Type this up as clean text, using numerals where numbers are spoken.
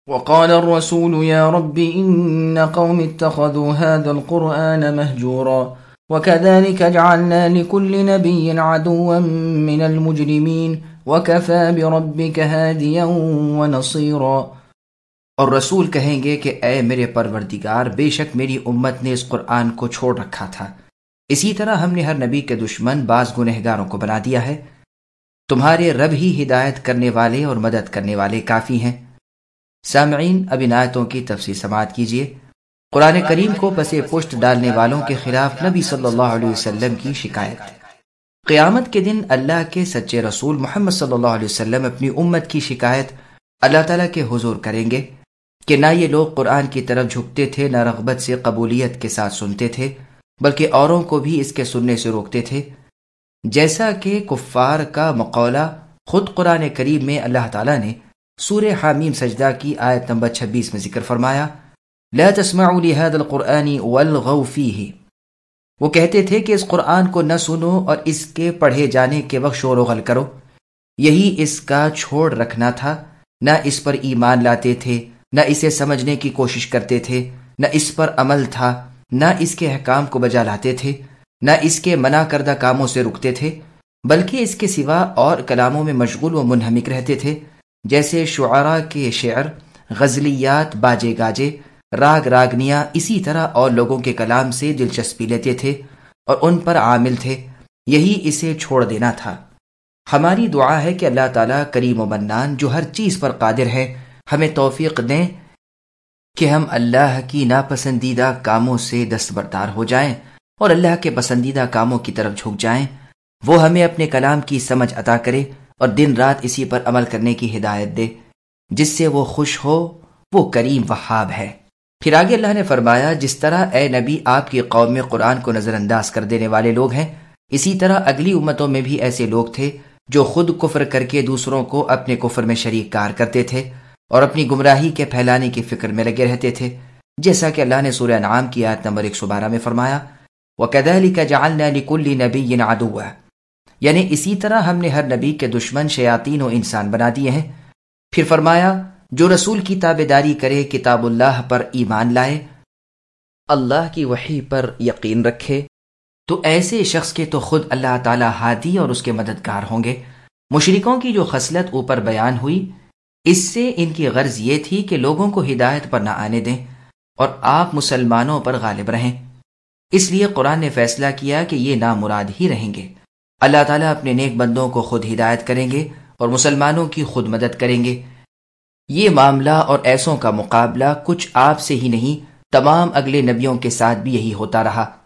وقال الرسول يا رب إن قوم اتخذوا هذا القرآن مهجورا وكذلك جعلنا لكل نبي عدوا من المجرمين وكفى بربك هاديا ونصيرا۔ اور رسول کہیں گے کہ اے میرے پروردگار، بے شک میری امت نے اس قرآن کو چھوڑ رکھا تھا، اسی طرح ہم نے ہر نبی کے دشمن بعض گنہگاروں کو بنا دیا ہے، تمہارے رب ہی ہدایت کرنے والے اور مدد کرنے والے کافی ہیں۔ سامعین، اب ان آیتوں کی تفسیر سماعت کیجیے۔ قرآن کریم کو پسے پشت ڈالنے والوں کے خلاف نبی صلی اللہ علیہ وسلم کی شکایت۔ قیامت کے دن اللہ کے سچے رسول محمد صلی اللہ علیہ وسلم اپنی امت کی شکایت اللہ تعالیٰ کے حضور کریں گے کہ نہ یہ لوگ قرآن کی طرف جھکتے تھے، نہ رغبت سے قبولیت کے ساتھ سنتے تھے، بلکہ اوروں کو بھی اس کے سننے سے روکتے تھے، جیسا کہ کفار کا مقولہ خود قرآن کریم میں اللہ تعالیٰ نے سورہ حامیم سجدہ کی آیت نمبر 26 میں ذکر فرمایا، لا تسمعوا لهذا القرآن والغوا فیہ۔ وہ کہتے تھے کہ اس قرآن کو نہ سنو اور اس کے پڑھے جانے کے وقت شور و غل کرو۔ یہی اس کا چھوڑ رکھنا تھا، نہ اس پر ایمان لاتے تھے، نہ اسے سمجھنے کی کوشش کرتے تھے، نہ اس پر عمل تھا، نہ اس کے احکام کو بجا لاتے تھے، نہ اس کے منع کردہ کاموں سے رکتے تھے، بلکہ اس کے سوا اور کلاموں میں مشغول و منہمک رہتے تھے، جیسے شعراء کے شعر، غزلیات، باجے گاجے، راگ راگنیاں، اسی طرح اور لوگوں کے کلام سے دلچسپی لیتے تھے اور ان پر عامل تھے۔ یہی اسے چھوڑ دینا تھا۔ ہماری دعا ہے کہ اللہ تعالیٰ کریم و منان جو ہر چیز پر قادر ہے، ہمیں توفیق دیں کہ ہم اللہ کی ناپسندیدہ کاموں سے دستبردار ہو جائیں اور اللہ کے پسندیدہ کاموں کی طرف جھک جائیں۔ وہ ہمیں اپنے کلام کی سمجھ عطا کرے اور دن رات اسی پر عمل کرنے کی ہدایت دے، جس سے وہ خوش ہو۔ وہ کریم وہاب ہے۔ پھر آگے اللہ نے فرمایا، جس طرح اے نبی آپ کی قوم میں قرآن کو نظر انداز کر دینے والے لوگ ہیں، اسی طرح اگلی امتوں میں بھی ایسے لوگ تھے جو خود کفر کر کے دوسروں کو اپنے کفر میں شریک کار کرتے تھے اور اپنی گمراہی کے پھیلانے کی فکر میں لگے رہتے تھے، جیسا کہ اللہ نے سورہ انعام کی آیت نمبر 112 میں فرمایا، وَكَذَلِكَ جَعَلْنَا لِكُلِّ نَبِيٍّ عَدُوًّا، یعنی اسی طرح ہم نے ہر نبی کے دشمن شیاطین و انسان بنا دیے ہیں۔ پھر فرمایا، جو رسول کی تابعداری کرے، کتاب اللہ پر ایمان لائے، اللہ کی وحی پر یقین رکھے، تو ایسے شخص کے تو خود اللہ تعالی ہادی اور اس کے مددگار ہوں گے۔ مشرکوں کی جو خصلت اوپر بیان ہوئی، اس سے ان کی غرض یہ تھی کہ لوگوں کو ہدایت پر نہ آنے دیں اور آپ مسلمانوں پر غالب رہیں۔ اس لیے قرآن نے فیصلہ کیا کہ یہ نامراد ہی رہیں گے۔ اللہ تعالیٰ اپنے نیک بندوں کو خود ہدایت کریں گے اور مسلمانوں کی خود مدد کریں گے۔ یہ معاملہ اور ایسوں کا مقابلہ کچھ آپ سے ہی نہیں، تمام اگلے نبیوں کے ساتھ بھی یہی ہوتا رہا۔